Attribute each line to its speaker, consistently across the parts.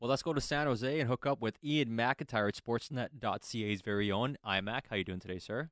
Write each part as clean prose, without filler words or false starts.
Speaker 1: Well, let's go to San Jose and hook up with Ian McIntyre at Sportsnet.ca's very own iMac. How you doing today, sir?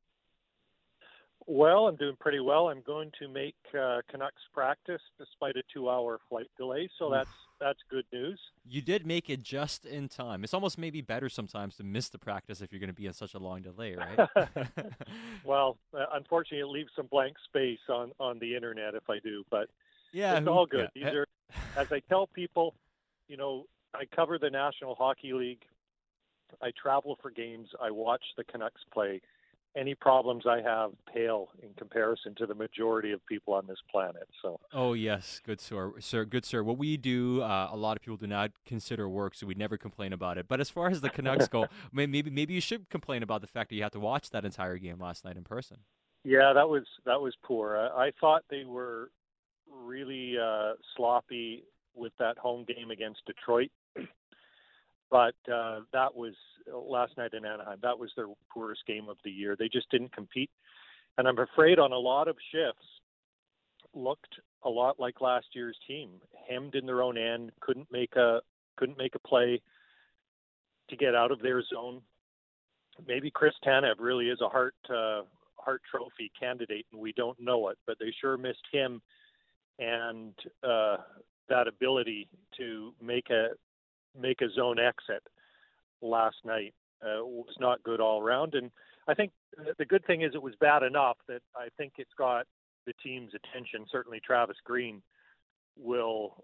Speaker 2: Well, I'm doing pretty well. I'm going to make Canucks practice despite a 2-hour flight delay, so
Speaker 1: Oof.
Speaker 2: that's good news.
Speaker 1: You did make it just in time. It's almost maybe better sometimes to miss the practice if you're going to be in such a long delay, right?
Speaker 2: Well, unfortunately, it leaves some blank space on the internet if I do, but
Speaker 1: Yeah,
Speaker 2: it's
Speaker 1: who?
Speaker 2: all good.
Speaker 1: Yeah.
Speaker 2: These are, as I tell people, I cover the National Hockey League. I travel for games. I watch the Canucks play. Any problems I have pale in comparison to the majority of people on this planet. So,
Speaker 1: Oh yes, good sir, good sir. What we do, a lot of people do not consider work, so we never complain about it. But as far as the Canucks go, maybe you should complain about the fact that you had to watch that entire game last night in person.
Speaker 2: yeah, that was poor. I thought they were really sloppy with that home game against Detroit, but that was last night in Anaheim. That was their poorest game of the year. They just didn't compete, and I'm afraid on a lot of shifts looked a lot like last year's team, hemmed in their own end, couldn't make a play to get out of their zone. Maybe Chris Tanev really is a Hart Trophy candidate, and we don't know it, but they sure missed him and that ability to make a zone exit last night was not good all around. And I think the good thing is it was bad enough that I think it's got the team's attention. Certainly Travis Green will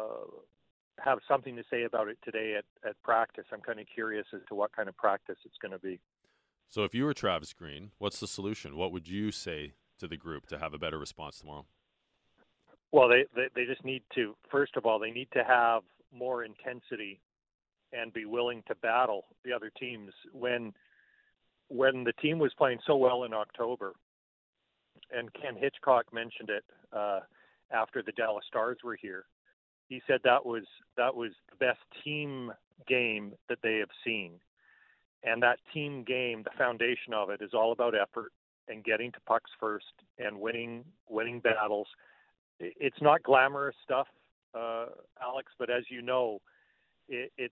Speaker 2: have something to say about it today at practice. I'm kind of curious as to what kind of practice it's going to be.
Speaker 3: So if you were Travis Green, what's the solution? What would you say to the group to have a better response tomorrow?
Speaker 2: Well, they just need to, first of all, they need to have more intensity and be willing to battle the other teams. When the team was playing so well in October, and Ken Hitchcock mentioned it after the Dallas Stars were here, he said that was the best team game that they have seen. And that team game, the foundation of it is all about effort and getting to pucks first and winning battles. It's not glamorous stuff, Alex, but as you know, it's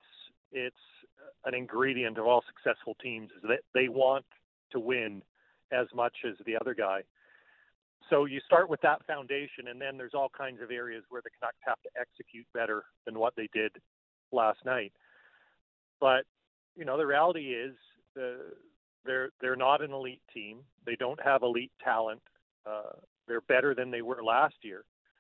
Speaker 2: an ingredient of all successful teams is that they want to win as much as the other guy. So you start with that foundation, and then there's all kinds of areas where the Canucks have to execute better than what they did last night. But the reality is they're not an elite team. They don't have elite talent. They're better than they were last year.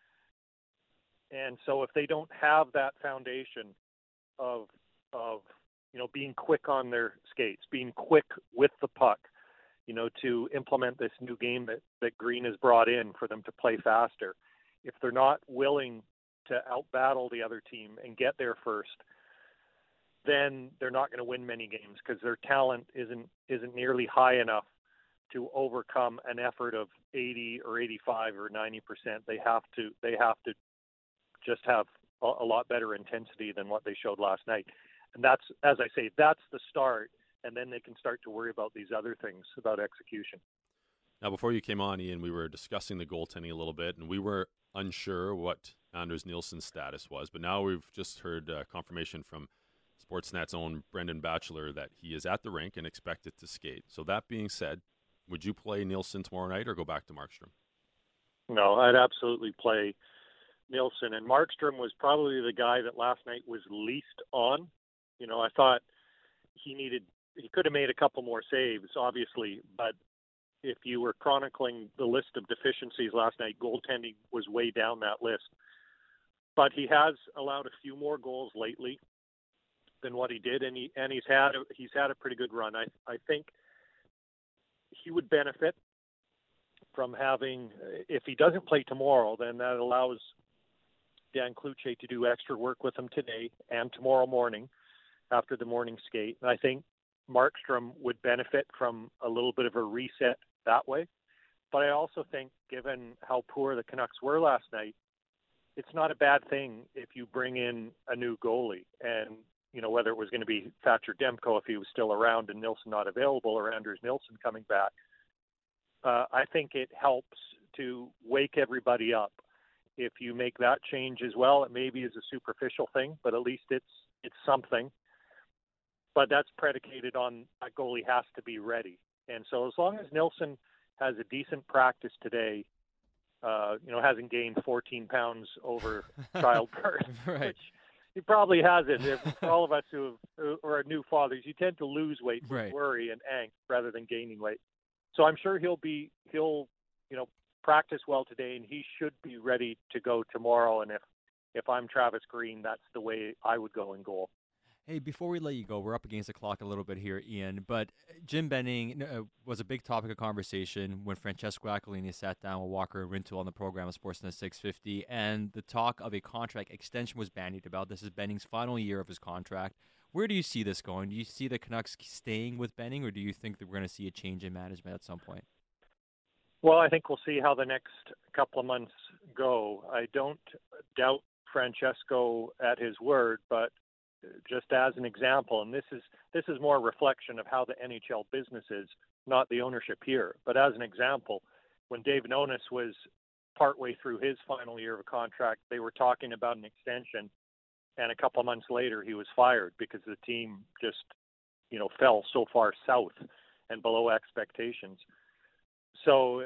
Speaker 2: And so if they don't have that foundation of being quick on their skates, being quick with the puck, to implement this new game that Green has brought in for them to play faster, if they're not willing to outbattle the other team and get there first, then they're not going to win many games because their talent isn't nearly high enough to overcome an effort of 80 or 85 or 90%. They have to just have a lot better intensity than what they showed last night. And that's, as I say, that's the start. And then they can start to worry about these other things about execution.
Speaker 3: Now, before you came on, Ian, we were discussing the goaltending a little bit, and we were unsure what Anders Nilsson's status was. But now we've just heard confirmation from Sportsnet's own Brendan Batchelor that he is at the rink and expected to skate. So that being said, would you play Nilsson tomorrow night or go back to Markstrom?
Speaker 2: No, I'd absolutely play Nilsson. And Markstrom was probably the guy that last night was least on. I thought he could have made a couple more saves, obviously, but if you were chronicling the list of deficiencies last night, goaltending was way down that list. But he has allowed a few more goals lately than what he did, and he's had a pretty good run. I think he would benefit from having, if he doesn't play tomorrow, then that allows Dan Cloutier to do extra work with him today and tomorrow morning after the morning skate. And I think Markstrom would benefit from a little bit of a reset that way. But I also think, given how poor the Canucks were last night, it's not a bad thing if you bring in a new goalie. And, whether it was going to be Thatcher Demko if he was still around and Nilsson not available, or Anders Nilsson coming back, I think it helps to wake everybody up. If you make that change as well, it maybe is a superficial thing, but at least it's it's something, but that's predicated on that goalie has to be ready. And so as long as Nilsson has a decent practice today, hasn't gained 14 pounds over childbirth,
Speaker 1: Right.
Speaker 2: which he probably hasn't. For all of us who are new fathers, you tend to lose weight with
Speaker 1: Right.
Speaker 2: worry and angst rather than gaining weight. So I'm sure he'll practice well today, and he should be ready to go tomorrow. And if I'm Travis Green, that's the way I would go in goal.
Speaker 1: Hey, before we let you go, we're up against the clock a little bit here, Ian, but Jim Benning was a big topic of conversation when Francesco Aquilini sat down with Walker Rintoul on the program of Sportsnet 650, and the talk of a contract extension was bandied about. This is Benning's final year of his contract. Where do you see this going? Do you see the Canucks staying with Benning, or do you think that we're going to see a change in management at some point?
Speaker 2: Well, I think we'll see how the next couple of months go. I don't doubt Francesco at his word, but just as an example, and this is more a reflection of how the NHL business is, not the ownership here. But as an example, when Dave Nonis was partway through his final year of a contract, they were talking about an extension, and a couple of months later he was fired because the team just, fell so far south and below expectations. So,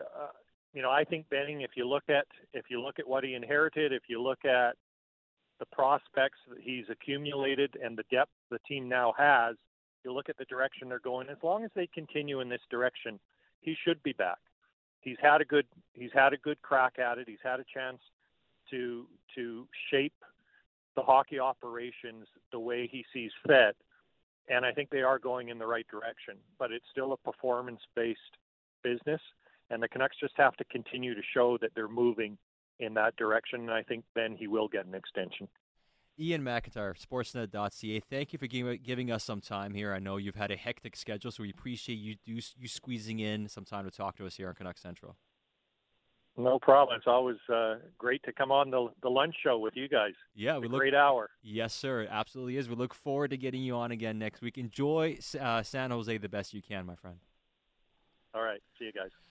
Speaker 2: I think Benning, if you look at what he inherited, if you look at the prospects that he's accumulated and the depth the team now has, you look at the direction they're going. As long as they continue in this direction, he should be back. He's had a good crack at it. He's had a chance to shape the hockey operations the way he sees fit, and I think they are going in the right direction. But it's still a performance-based business, and the Canucks just have to continue to show that they're moving in that direction, and I think then he will get an extension.
Speaker 1: Ian McIntyre, Sportsnet.ca. Thank you for giving us some time here. I know you've had a hectic schedule, so we appreciate you squeezing in some time to talk to us here on Canucks Central.
Speaker 2: No problem. It's always great to come on the lunch show with you guys.
Speaker 1: Yeah,
Speaker 2: great hour.
Speaker 1: Yes, sir. It absolutely is. We look forward to getting you on again next week. Enjoy San Jose the best you can, my friend.
Speaker 2: All right. See you guys.